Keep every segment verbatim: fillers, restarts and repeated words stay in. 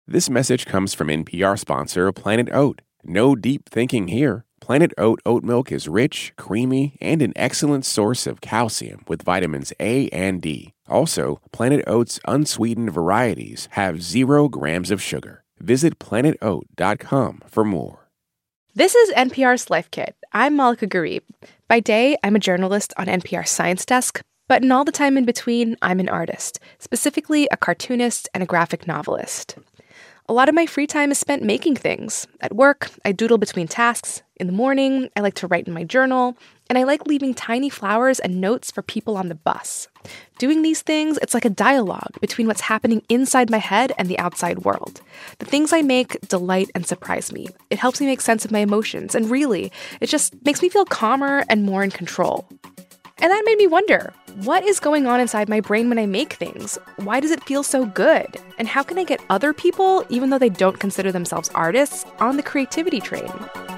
This message comes from N P R sponsor Planet Oat. No deep thinking here. Planet Oat oat milk is rich, creamy, and an excellent source of calcium with vitamins A and D. Also, Planet Oat's unsweetened varieties have zero grams of sugar. Visit planet oat dot com for more. This is N P R's Life Kit. I'm Malika Gharib. By day, I'm a journalist on N P R's Science Desk, but in all the time in between, I'm an artist, specifically a cartoonist and a graphic novelist. A lot of my free time is spent making things. At work, I doodle between tasks. In the morning, I like to write in my journal, and I like leaving tiny flowers and notes for people on the bus. Doing these things, it's like a dialogue between what's happening inside my head and the outside world. The things I make delight and surprise me. It helps me make sense of my emotions, and really, it just makes me feel calmer and more in control. And that made me wonder, what is going on inside my brain when I make things? Why does it feel so good? And how can I get other people, even though they don't consider themselves artists, on the creativity train?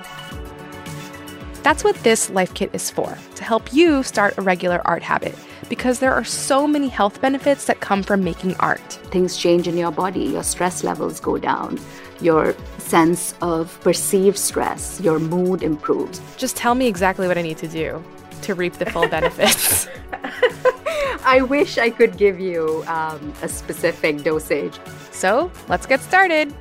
That's what this Life Kit is for, to help you start a regular art habit, because there are so many health benefits that come from making art. Things change in your body, your stress levels go down, your sense of perceived stress, your mood improves. Just tell me exactly what I need to do to reap the full benefits. I wish I could give you um, a specific dosage. So let's get started.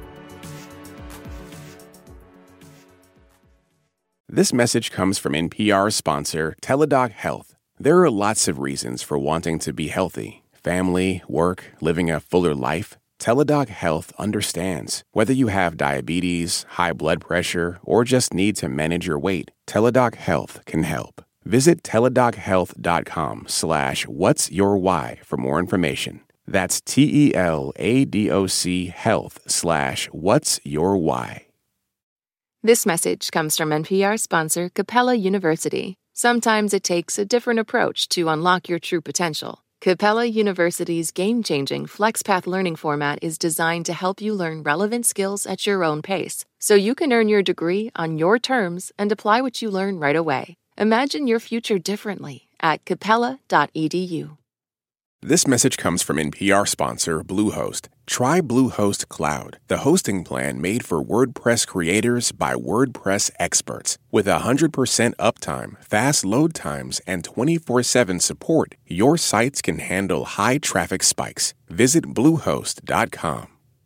This message comes from N P R sponsor Teladoc Health. There are lots of reasons for wanting to be healthy. Family, work, living a fuller life. Teladoc Health understands. Whether you have diabetes, high blood pressure, or just need to manage your weight, Teladoc Health can help. Visit teladochealth.com slash what's your why for more information. That's T-E-L-A-D-O-C health slash what's your why. This message comes from N P R sponsor Capella University. Sometimes it takes a different approach to unlock your true potential. Capella University's game-changing FlexPath learning format is designed to help you learn relevant skills at your own pace, so you can earn your degree on your terms and apply what you learn right away. Imagine your future differently at capella dot e d u. This message comes from N P R sponsor Bluehost. Try Bluehost Cloud, the hosting plan made for WordPress creators by WordPress experts. With one hundred percent uptime, fast load times, and twenty-four seven support, your sites can handle high traffic spikes. Visit bluehost dot com.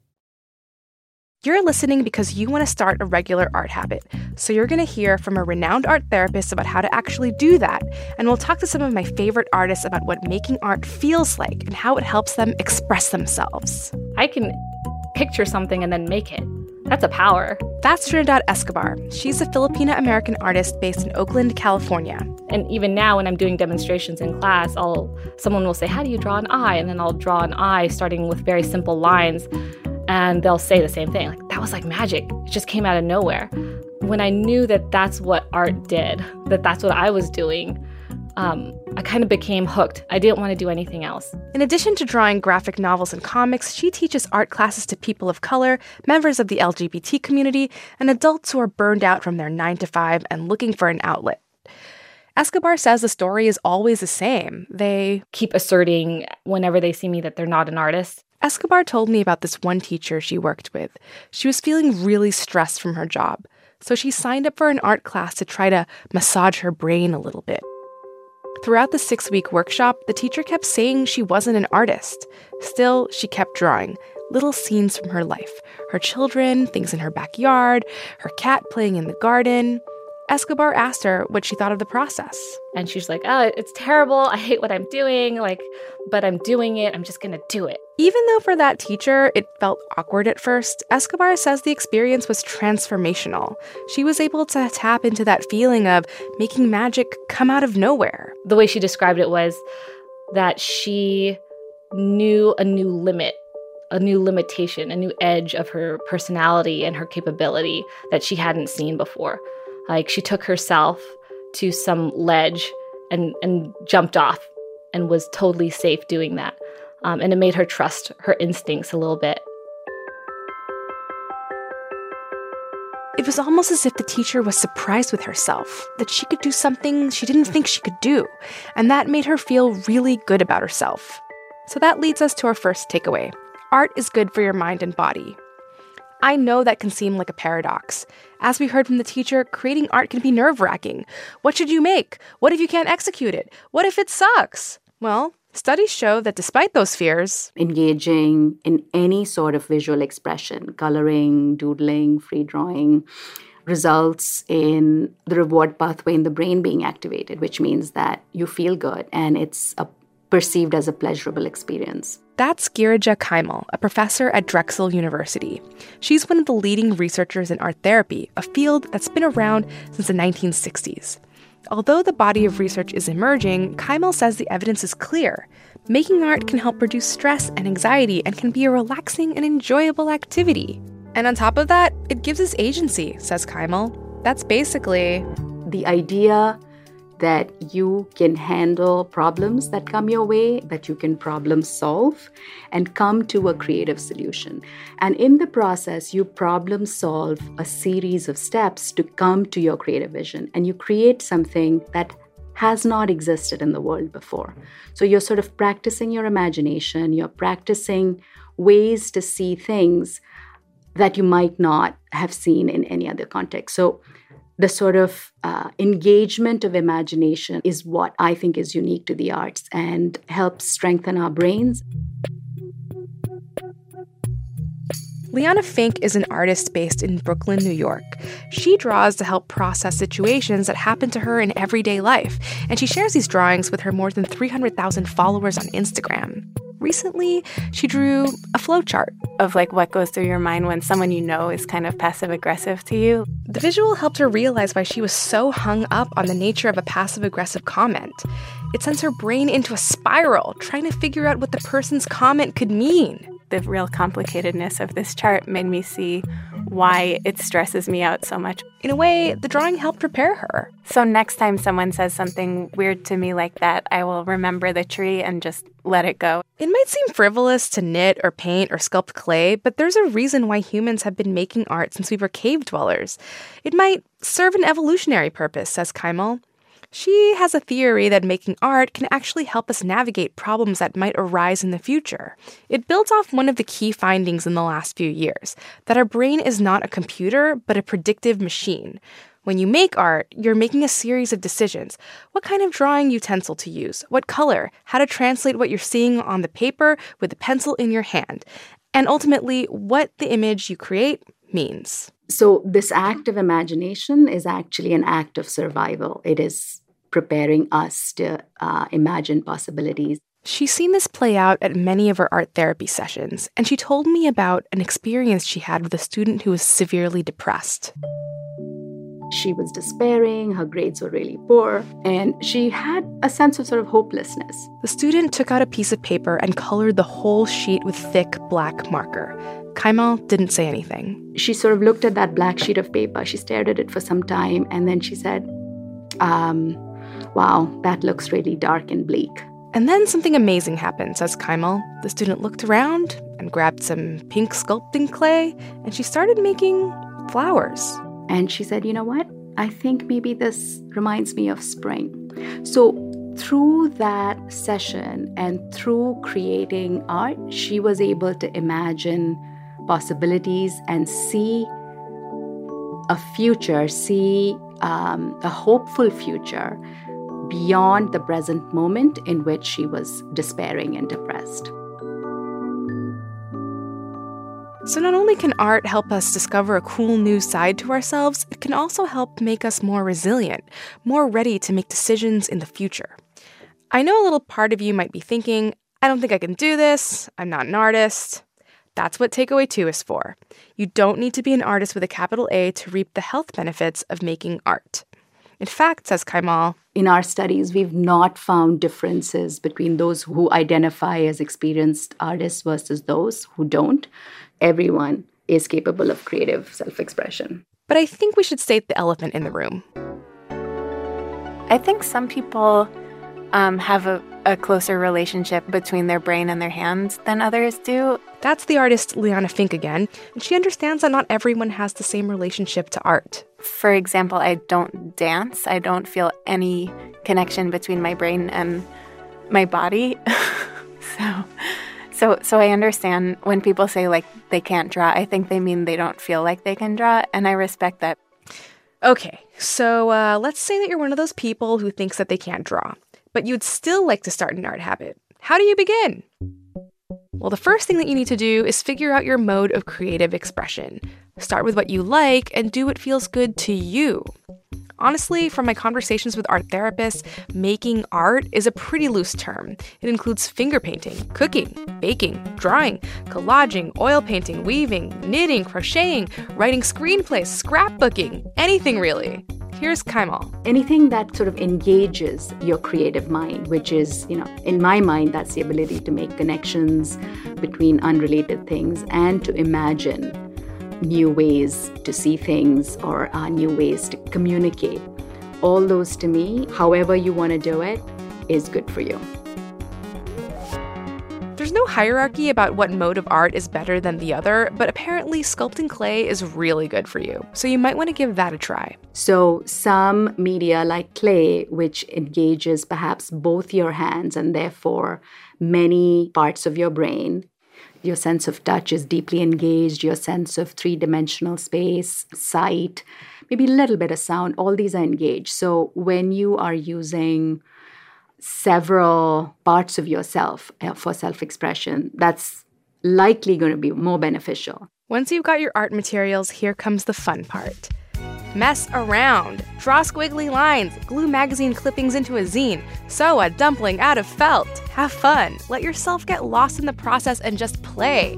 You're listening because you want to start a regular art habit. So you're going to hear from a renowned art therapist about how to actually do that. And we'll talk to some of my favorite artists about what making art feels like and how it helps them express themselves. I can picture something and then make it. That's a power. That's Trinidad Escobar. She's a Filipina-American artist based in Oakland, California. And even now when I'm doing demonstrations in class, I'll someone will say, how do you draw an eye? And then I'll draw an eye starting with very simple lines. And they'll say the same thing, like, that was like magic. It just came out of nowhere. When I knew that that's what art did, that that's what I was doing, um, I kind of became hooked. I didn't want to do anything else. In addition to drawing graphic novels and comics, she teaches art classes to people of color, members of the L G B T community, and adults who are burned out from their nine to five and looking for an outlet. Escobar says the story is always the same. They keep asserting whenever they see me that they're not an artist. Escobar told me about this one teacher she worked with. She was feeling really stressed from her job, so she signed up for an art class to try to massage her brain a little bit. Throughout the six-week workshop, the teacher kept saying she wasn't an artist. Still, she kept drawing little scenes from her life. Her children, things in her backyard, her cat playing in the garden. Escobar asked her what she thought of the process. And she's like, oh, it's terrible. I hate what I'm doing. Like, but I'm doing it. I'm just going to do it. Even though for that teacher, it felt awkward at first, Escobar says the experience was transformational. She was able to tap into that feeling of making magic come out of nowhere. The way she described it was that she knew a new limit, a new limitation, a new edge of her personality and her capability that she hadn't seen before. Like, she took herself to some ledge and, and jumped off and was totally safe doing that. Um, and it made her trust her instincts a little bit. It was almost as if the teacher was surprised with herself, that she could do something she didn't think she could do. And that made her feel really good about herself. So that leads us to our first takeaway. Art is good for your mind and body. I know that can seem like a paradox. As we heard from the teacher, creating art can be nerve-wracking. What should you make? What if you can't execute it? What if it sucks? Well, studies show that despite those fears, engaging in any sort of visual expression, coloring, doodling, free drawing, results in the reward pathway in the brain being activated, which means that you feel good and it's a, perceived as a pleasurable experience. That's Girija Kaimal, a professor at Drexel University. She's one of the leading researchers in art therapy, a field that's been around since the nineteen sixties. Although the body of research is emerging, Kaimal says the evidence is clear. Making art can help reduce stress and anxiety and can be a relaxing and enjoyable activity. And on top of that, it gives us agency, says Kaimal. That's basically the idea that you can handle problems that come your way, that you can problem solve and come to a creative solution. And in the process, you problem solve a series of steps to come to your creative vision, and you create something that has not existed in the world before. So you're sort of practicing your imagination, you're practicing ways to see things that you might not have seen in any other context. So the sort of uh, engagement of imagination is what I think is unique to the arts and helps strengthen our brains. Liana Fink is an artist based in Brooklyn, New York. She draws to help process situations that happen to her in everyday life, and she shares these drawings with her more than three hundred thousand followers on Instagram. Recently, she drew a flowchart of like what goes through your mind when someone you know is kind of passive-aggressive to you. The visual helped her realize why she was so hung up on the nature of a passive-aggressive comment. It sends her brain into a spiral, trying to figure out what the person's comment could mean. The real complicatedness of this chart made me see why it stresses me out so much. In a way, the drawing helped prepare her. So next time someone says something weird to me like that, I will remember the tree and just let it go. It might seem frivolous to knit or paint or sculpt clay, but there's a reason why humans have been making art since we were cave dwellers. It might serve an evolutionary purpose, says Kaimal. She has a theory that making art can actually help us navigate problems that might arise in the future. It builds off one of the key findings in the last few years, that our brain is not a computer, but a predictive machine. When you make art, you're making a series of decisions. What kind of drawing utensil to use, what color, how to translate what you're seeing on the paper with the pencil in your hand, and ultimately, what the image you create means. So this act of imagination is actually an act of survival. It is preparing us to uh, imagine possibilities. She's seen this play out at many of her art therapy sessions, and she told me about an experience she had with a student who was severely depressed. She was despairing, her grades were really poor, and she had a sense of sort of hopelessness. The student took out a piece of paper and colored the whole sheet with thick black marker. Kaimal didn't say anything. She sort of looked at that black sheet of paper. She stared at it for some time, and then she said, um, wow, that looks really dark and bleak. And then something amazing happened, says Kaimal. The student looked around and grabbed some pink sculpting clay, and she started making flowers. And she said, you know what? I think maybe this reminds me of spring. So through that session and through creating art, she was able to imagine possibilities and see a future, see um, a hopeful future beyond the present moment in which she was despairing and depressed. So not only can art help us discover a cool new side to ourselves, it can also help make us more resilient, more ready to make decisions in the future. I know a little part of you might be thinking, I don't think I can do this, I'm not an artist. That's what Takeaway two is for. You don't need to be an artist with a capital A to reap the health benefits of making art. In fact, says Kaimal, in our studies, we've not found differences between those who identify as experienced artists versus those who don't. Everyone is capable of creative self-expression. But I think we should state the elephant in the room. I think some people um, have a, a closer relationship between their brain and their hands than others do. That's the artist Liana Fink again, and she understands that not everyone has the same relationship to art. For example, I don't dance. I don't feel any connection between my brain and my body. so So so I understand when people say, like, they can't draw, I think they mean they don't feel like they can draw, and I respect that. Okay, so uh, let's say that you're one of those people who thinks that they can't draw, but you'd still like to start an art habit. How do you begin? Well, the first thing that you need to do is figure out your mode of creative expression. Start with what you like and do what feels good to you. Honestly, from my conversations with art therapists, making art is a pretty loose term. It includes finger painting, cooking, baking, drawing, collaging, oil painting, weaving, knitting, crocheting, writing screenplays, scrapbooking, anything really. Here's Kaimal. Anything that sort of engages your creative mind, which is, you know, in my mind, that's the ability to make connections between unrelated things and to imagine new ways to see things or uh, new ways to communicate. All those, to me, however you want to do it, is good for you. There's no hierarchy about what mode of art is better than the other, but apparently sculpting clay is really good for you. So you might want to give that a try. So some media like clay, which engages perhaps both your hands and therefore many parts of your brain. Your sense of touch is deeply engaged, your sense of three-dimensional space, sight, maybe a little bit of sound, all these are engaged. So when you are using several parts of yourself for self-expression, that's likely going to be more beneficial. Once you've got your art materials, here comes the fun part. Mess around. Draw squiggly lines. Glue magazine clippings into a zine. Sew a dumpling out of felt. Have fun. Let yourself get lost in the process and just play.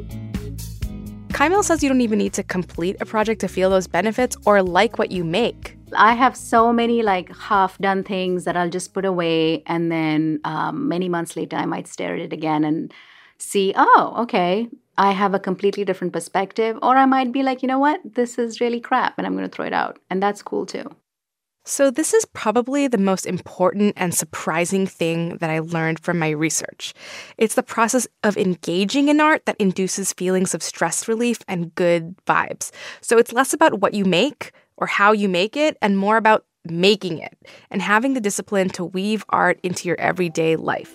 Kaimal says you don't even need to complete a project to feel those benefits or like what you make. I have so many like half-done things that I'll just put away, and then um, many months later I might stare at it again and see, oh, okay, I have a completely different perspective. Or I might be like, you know what, this is really crap and I'm going to throw it out. And that's cool too. So this is probably the most important and surprising thing that I learned from my research. It's the process of engaging in art that induces feelings of stress relief and good vibes. So it's less about what you make or how you make it and more about making it and having the discipline to weave art into your everyday life.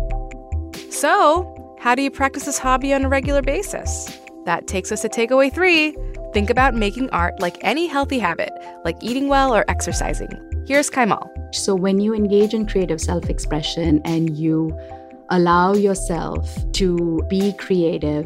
So, how do you practice this hobby on a regular basis? That takes us to takeaway three. Think about making art like any healthy habit, like eating well or exercising. Here's Kaimal. So when you engage in creative self-expression and you allow yourself to be creative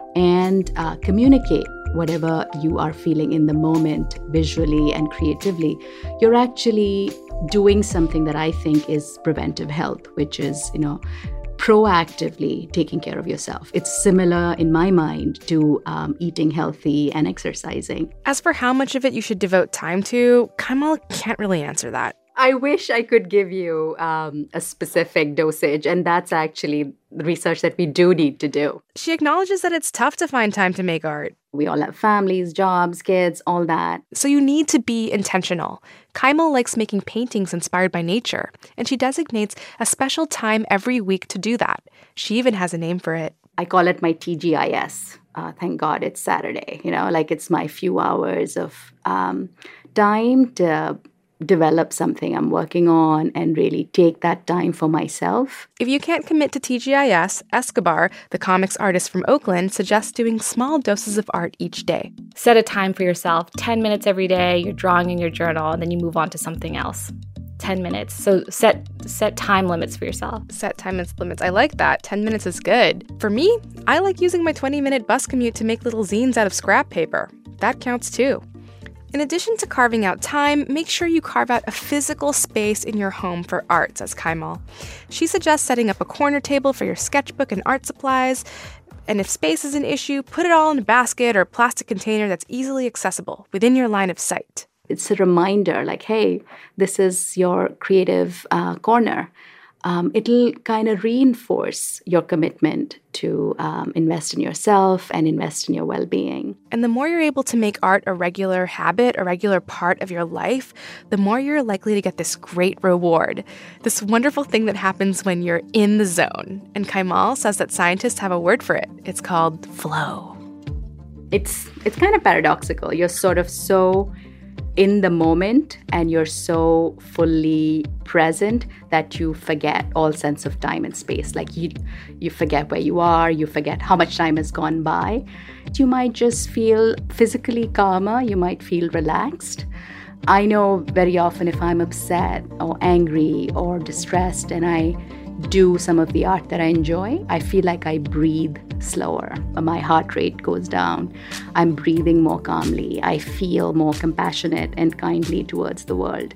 and uh, communicate whatever you are feeling in the moment, visually and creatively, you're actually doing something that I think is preventive health, which is, you know, proactively taking care of yourself. It's similar in my mind to um, eating healthy and exercising. As for how much of it you should devote time to, Kaimal can't really answer that. I wish I could give you um, a specific dosage, and that's actually the research that we do need to do. She acknowledges that it's tough to find time to make art. We all have families, jobs, kids, all that. So you need to be intentional. Kaimal likes making paintings inspired by nature, and she designates a special time every week to do that. She even has a name for it. I call it my T G I S. Uh, thank God it's Saturday. You know, like it's my few hours of um, time to develop something I'm working on and really take that time for myself. If you can't commit to T G I S, Escobar, the comics artist from Oakland, suggests doing small doses of art each day. Set a time for yourself, ten minutes every day, you're drawing in your journal, and then you move on to something else. ten minutes. So set set time limits for yourself. Set time limits. I like that. ten minutes is good. For me, I like using my twenty-minute bus commute to make little zines out of scrap paper. That counts too. In addition to carving out time, make sure you carve out a physical space in your home for art, says Kaimal. She suggests setting up a corner table for your sketchbook and art supplies. And if space is an issue, put it all in a basket or plastic container that's easily accessible within your line of sight. It's a reminder like, hey, this is your creative uh, corner. Um, it'll kind of reinforce your commitment to um, invest in yourself and invest in your well-being. And the more you're able to make art a regular habit, a regular part of your life, the more you're likely to get this great reward, this wonderful thing that happens when you're in the zone. And Kaimal says that scientists have a word for it. It's called flow. It's it's kind of paradoxical. You're sort of so in the moment and you're so fully present that you forget all sense of time and space. Like you, you forget where you are, you forget how much time has gone by. You might just feel physically calmer, you might feel relaxed. I know very often if I'm upset or angry or distressed and I do some of the art that I enjoy, I feel like I breathe slower. My heart rate goes down. I'm breathing more calmly. I feel more compassionate and kindly towards the world.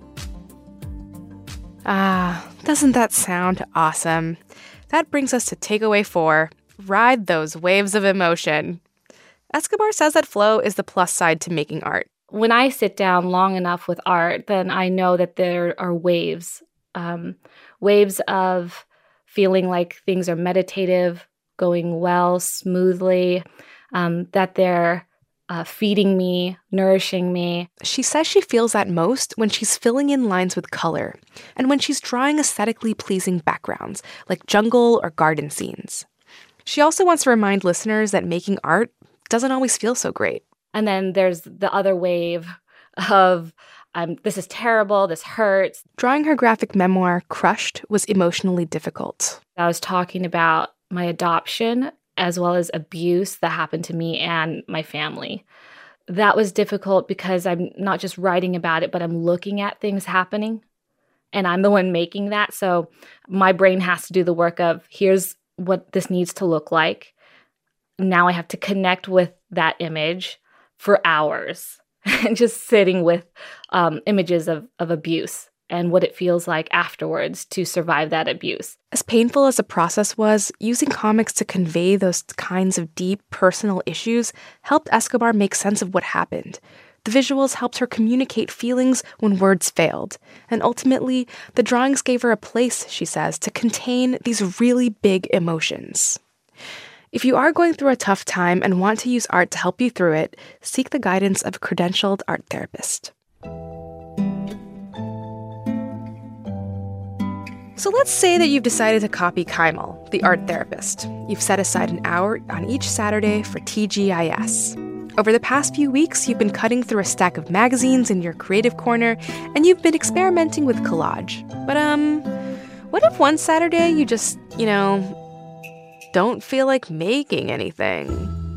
Ah, doesn't that sound awesome? That brings us to takeaway four, ride those waves of emotion. Escobar says that flow is the plus side to making art. When I sit down long enough with art, then I know that there are waves, um, waves of feeling like things are meditative, going well, smoothly, um, that they're uh, feeding me, nourishing me. She says she feels that most when she's filling in lines with color and when she's drawing aesthetically pleasing backgrounds like jungle or garden scenes. She also wants to remind listeners that making art doesn't always feel so great. And then there's the other wave of, um, this is terrible, this hurts. Drawing her graphic memoir, Crushed, was emotionally difficult. I was talking about my adoption as well as abuse that happened to me and my family. That was difficult because I'm not just writing about it, but I'm looking at things happening. And I'm the one making that. So my brain has to do the work of, here's what this needs to look like. Now I have to connect with that image for hours and just sitting with um, images of, of abuse and what it feels like afterwards to survive that abuse. As painful as the process was, using comics to convey those kinds of deep personal issues helped Escobar make sense of what happened. The visuals helped her communicate feelings when words failed. And ultimately, the drawings gave her a place, she says, to contain these really big emotions. If you are going through a tough time and want to use art to help you through it, seek the guidance of a credentialed art therapist. So let's say that you've decided to copy Kaimal, the art therapist. You've set aside an hour on each Saturday for T G I S. Over the past few weeks, you've been cutting through a stack of magazines in your creative corner, and you've been experimenting with collage. But, um, what if one Saturday you just, you know, don't feel like making anything?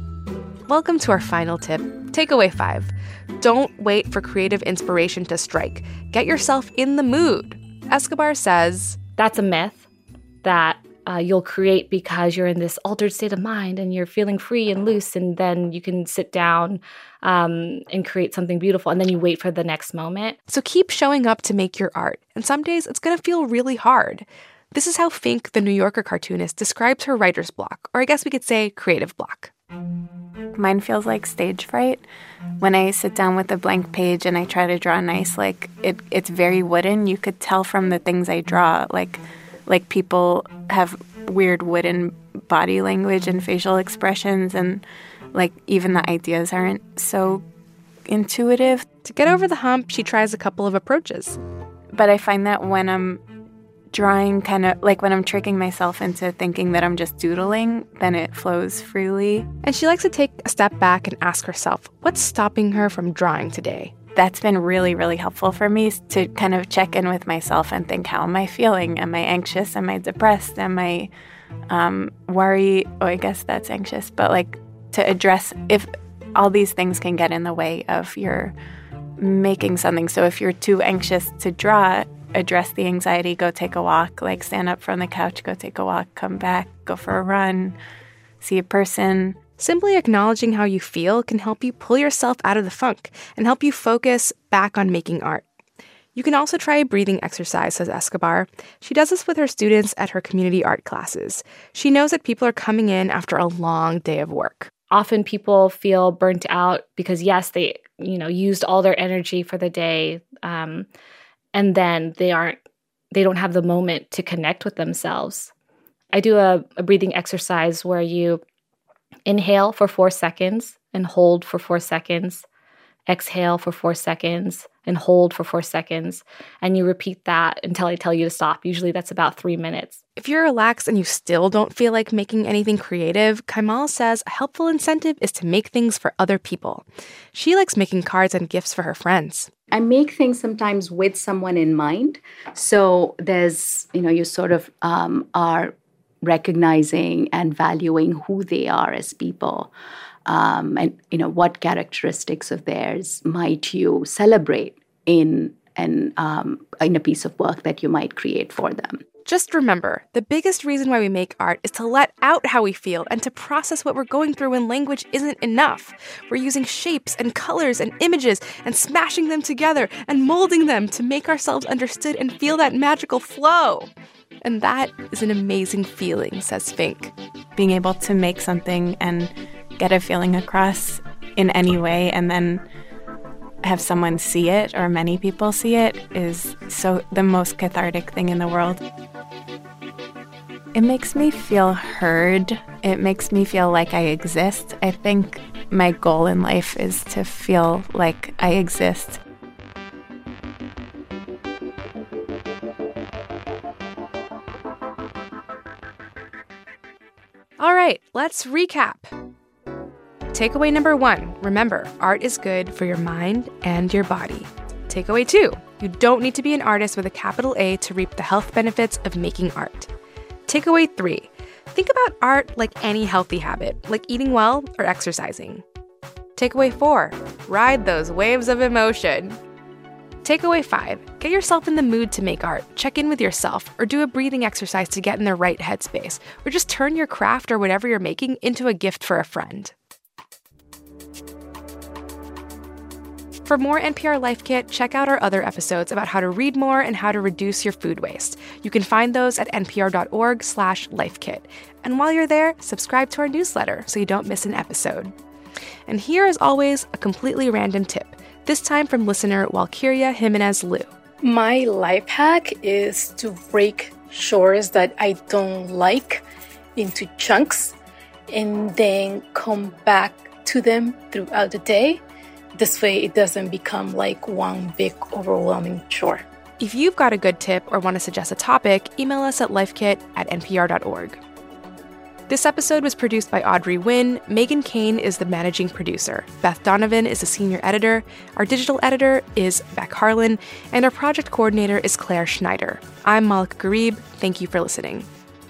Welcome to our final tip, takeaway five. Don't wait for creative inspiration to strike. Get yourself in the mood. Escobar says, that's a myth that uh, you'll create because you're in this altered state of mind and you're feeling free and loose, and then you can sit down um, and create something beautiful, and then you wait for the next moment. So keep showing up to make your art, and some days it's going to feel really hard. This is how Fink, the New Yorker cartoonist, describes her writer's block, or I guess we could say creative block. Mine feels like stage fright. When I sit down with a blank page and I try to draw nice, like it, it's very wooden. You could tell from the things I draw, like like people have weird wooden body language and facial expressions, and like even the ideas aren't so intuitive. To get over the hump, she tries a couple of approaches. But I find that when I'm drawing, kind of like when I'm tricking myself into thinking that I'm just doodling, then it flows freely. And she likes to take a step back and ask herself, what's stopping her from drawing today? That's been really, really helpful for me to kind of check in with myself and think, how am I feeling? Am I anxious? Am I depressed? Am I um, worried? Oh, I guess that's anxious. But like to address if all these things can get in the way of your making something. So if you're too anxious to draw, address the anxiety, go take a walk, like stand up from the couch, go take a walk, come back, go for a run, see a person. Simply acknowledging how you feel can help you pull yourself out of the funk and help you focus back on making art. You can also try a breathing exercise, says Escobar. She does this with her students at her community art classes. She knows that people are coming in after a long day of work. Often people feel burnt out because, yes, they, you know, used all their energy for the day, um, and then they aren't, they don't have the moment to connect with themselves. I do a, a breathing exercise where you inhale for four seconds and hold for four seconds exhale for four seconds, and hold for four seconds. And you repeat that until I tell you to stop. Usually that's about three minutes. If you're relaxed and you still don't feel like making anything creative, Kaimal says a helpful incentive is to make things for other people. She likes making cards and gifts for her friends. I make things sometimes with someone in mind. So there's, you know, you sort of um, are recognizing and valuing who they are as people. Um, and, you know, what characteristics of theirs might you celebrate in, an, um, in a piece of work that you might create for them? Just remember, the biggest reason why we make art is to let out how we feel and to process what we're going through when language isn't enough. We're using shapes and colors and images and smashing them together and molding them to make ourselves understood and feel that magical flow. And that is an amazing feeling, says Fink. Being able to make something and get a feeling across in any way and then have someone see it or many people see it is so the most cathartic thing in the world. It makes me feel heard. It makes me feel like I exist. I think my goal in life is to feel like I exist. All right, let's recap. Takeaway number one, remember, art is good for your mind and your body. Takeaway two, you don't need to be an artist with a capital A to reap the health benefits of making art. Takeaway three, think about art like any healthy habit, like eating well or exercising. Takeaway four, ride those waves of emotion. Takeaway five, get yourself in the mood to make art. Check in with yourself or do a breathing exercise to get in the right headspace, or just turn your craft or whatever you're making into a gift for a friend. For more N P R Life Kit, check out our other episodes about how to read more and how to reduce your food waste. You can find those at npr.org slash lifekit. And while you're there, subscribe to our newsletter so you don't miss an episode. And here, as always, a completely random tip, this time from listener Walkiria Jimenez Liu. My life hack is to break chores that I don't like into chunks and then come back to them throughout the day. This way, it doesn't become like one big, overwhelming chore. If you've got a good tip or want to suggest a topic, email us at lifekit at npr dot org. This episode was produced by Audrey Nguyen. Megan Kane is the managing producer. Beth Donovan is the senior editor. Our digital editor is Beck Harlan. And our project coordinator is Claire Schneider. I'm Malaka Gharib. Thank you for listening.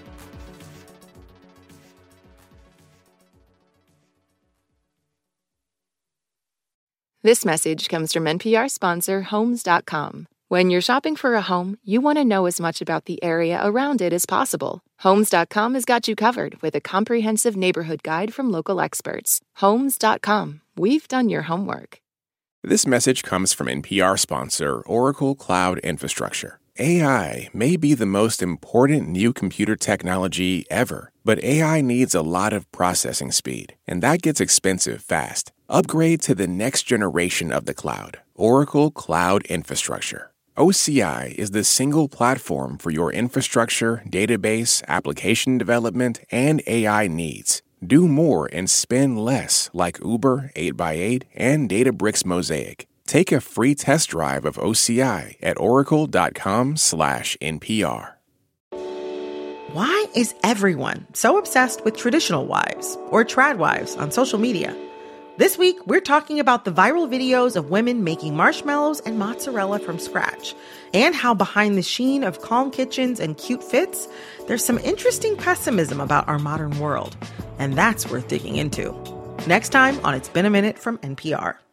This message comes from N P R sponsor Homes dot com. When you're shopping for a home, you want to know as much about the area around it as possible. Homes dot com has got you covered with a comprehensive neighborhood guide from local experts. Homes dot com. We've done your homework. This message comes from N P R sponsor Oracle Cloud Infrastructure. A I may be the most important new computer technology ever, but A I needs a lot of processing speed, and that gets expensive fast. Upgrade to the next generation of the cloud, Oracle Cloud Infrastructure. O C I is the single platform for your infrastructure, database, application development, and A I needs. Do more and spend less like Uber, eight by eight, and Databricks Mosaic. Take a free test drive of O C I at oracle.com slash NPR. Why is everyone so obsessed with traditional wives or trad wives on social media? This week, we're talking about the viral videos of women making marshmallows and mozzarella from scratch, and how behind the sheen of calm kitchens and cute fits, there's some interesting pessimism about our modern world. And that's worth digging into. Next time on It's Been a Minute from N P R.